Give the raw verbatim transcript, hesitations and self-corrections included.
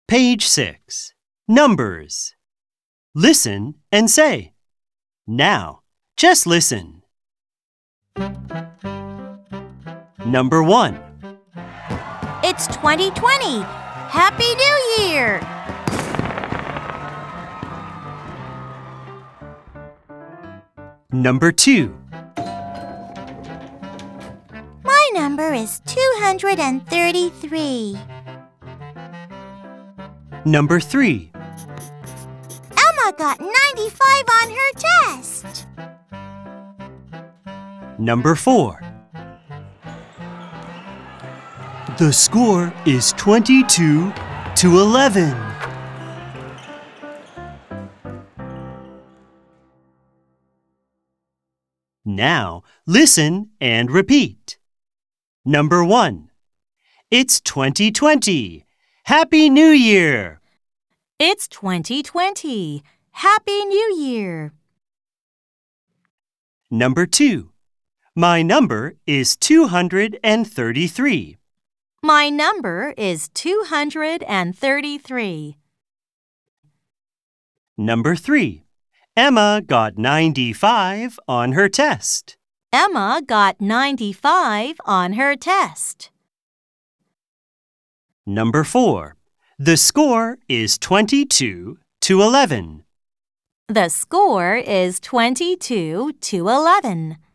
Page six. Numbers. Listen and say. Now, just listen. Number one. It's twenty twenty. Happy New Year! Number two. My number is two hundred thirty-three. Number three. Emma got ninety-five on her test. Number four. The score is twenty-two to eleven. Now, listen and repeat. Number one. It's twenty twenty. Happy New Year! It's twenty twenty. Happy New Year! Number two. My number is two hundred thirty-three. My number is two hundred thirty-three. Number three. Emma got ninety-five on her test. Emma got ninety-five on her test. Number four. The score is twenty-two to eleven. The score is twenty-two to eleven.